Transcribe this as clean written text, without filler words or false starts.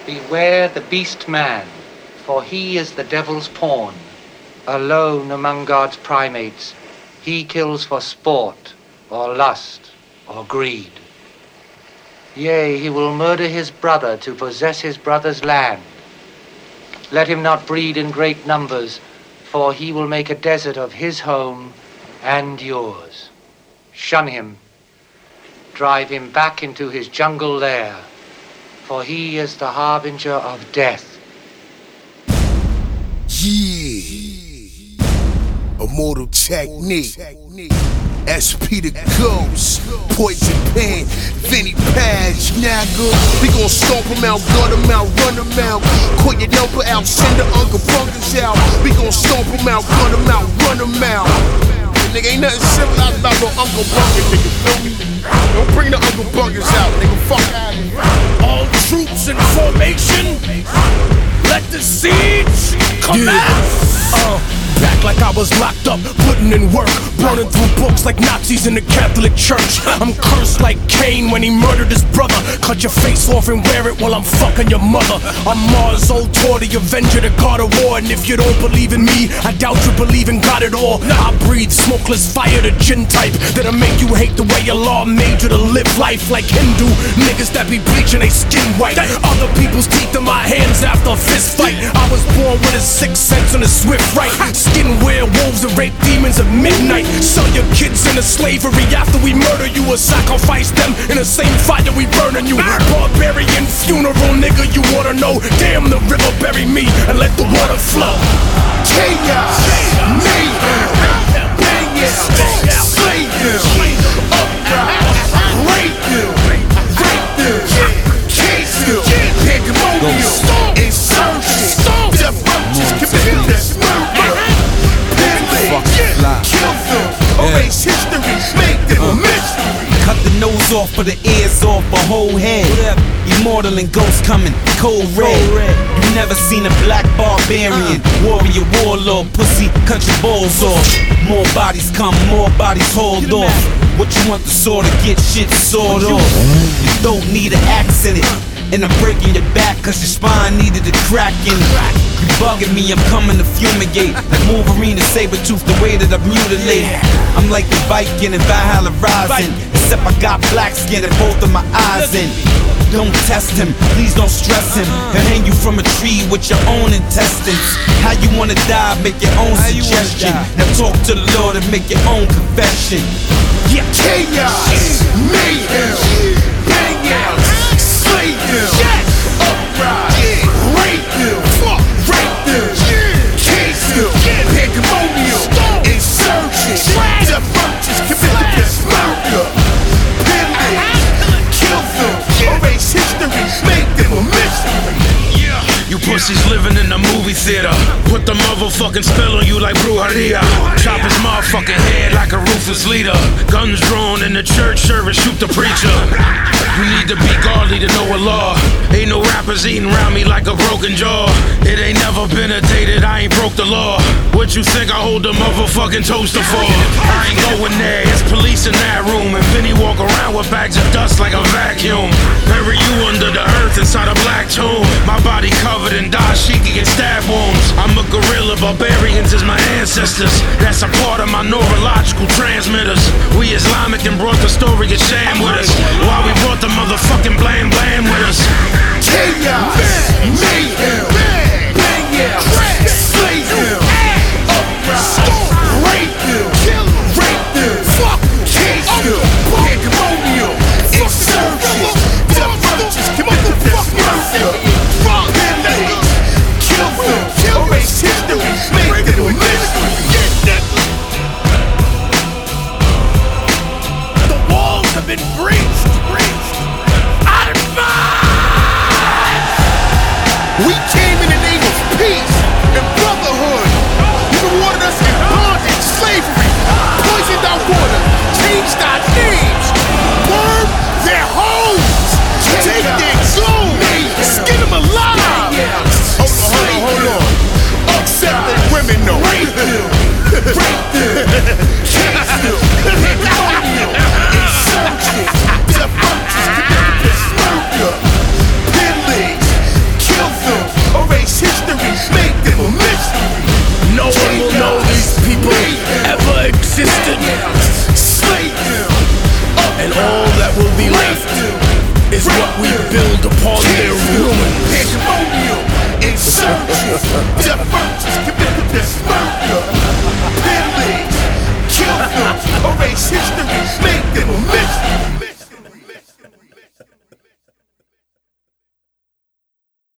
Beware the beast man, for he is the devil's pawn. Alone among God's primates, he kills for sport, or lust, or greed. Yea, he will murder his brother to possess his brother's land. Let him not breed in great numbers, for he will make a desert of his home and yours. Shun him. Drive him back into his jungle lair, for he is the harbinger of death. Yeah, Immortal Technique, SP the Ghost, Poison Pen, Vinny Page, Nagger. We gon' stomp him out, gut him out, run him out. Call your number out, send the Uncle Bunkers out. We gon' stomp him out, gut him out, run him out. Nigga, ain't nothing civilized about no Uncle Bunkers, nigga, feel me? Don't bring the Uncle Bunkers out, nigga, fuck out of here. All troops in formation, let the siege commence. Back like I was locked up, putting in work, burning through books like Nazis in the Catholic Church. I'm cursed like Cain when he murdered his brother. Cut your face off and wear it while I'm fucking your mother. I'm Mars, old Tor, the Avenger, the God of War. And if you don't believe in me, I doubt you believe in God at all. I breathe smokeless fire, the gin type that'll make you hate the way Allah made you to live life like Hindu niggas that be bleaching they skin white. Other people's teeth in my hands after a fist fight. I was born with a sixth sense and a swift right. Skin werewolves and rape demons at midnight. Sell your kids into slavery after we murder you, or sacrifice them in the same fire we burning you. Barbarian funeral, nigga, you wanna know? Damn, the river bury me and let the water flow. Chaos, mayhem, bang it, slay them, upright, rape them, case them, pandemonium, insurgent, death roaches, commit this murder. Kill them, erase history, make them a mystery. Cut the nose off, but the ears off a whole head. Immortal and ghost coming, cold red. You never seen a black barbarian, warrior, warlord, pussy, cut your balls off. More bodies come, more bodies hauled off. What you want the sword to get shit sawed off? You don't need an axe in it. And I'm breaking your back cause your spine needed a crack in it. You bugging me, I'm coming to fumigate. Like Wolverine and Sabretooth, the way that I mutilate. I'm like the Viking and Valhalla Rising, except I got black skin and both of my eyes in. Don't test him, please don't stress him. He'll hang you from a tree with your own intestines. How you wanna die, make your own suggestion. Now talk to the Lord and make your own confession. Yeah, chaos, mayhem, bang out, slay them, upright, rape them, case them, pandemonium, insurgent, death roaches, commit this murder. Pillage, kill them, erase history, make them a mystery. You pussies living in the movie theater. Put the motherfucking spell on you like brujeria. Chop his motherfucking head like a ruthless leader. Guns drawn in the church service, shoot the preacher. You need to be godly to know Allah. Ain't no rappers eating around me like a broken jaw. It ain't never been a day that I ain't broke the law. What you think I hold the motherfucking toaster for? I ain't going there, it's police in that room. And Vinny walk around with bags of dust like a vacuum. Bury you under the earth inside a black tomb. My body covered in dashiki and stab wounds. I'm a gorilla, barbarians is my ancestors. That's a part of my neurological transmitters. We Islamic and brought the story of sham with us, while we brought the motherfucking blam blam with us. Chaos, mayhem, bang out, slay them, upright, rape them, case them, pandemonium, insurgent, death roaches, commit this murder. Pillage, kill them, erase history, make them a mystery. The walls have been breached. We came in the name of peace and brotherhood. You rewarded us in bondage, slavery, poisoned our water, changed our names, burned their homes, take their clothes, skin them alive. Hold on. Except the women, no. Rape them, chase them, pandemonium, insurgent, death roaches, commit this murder. Pillage, upon their ruin. Pandemonium, insurgents, divergents, committed to murder. Pillage, kill them, erase history.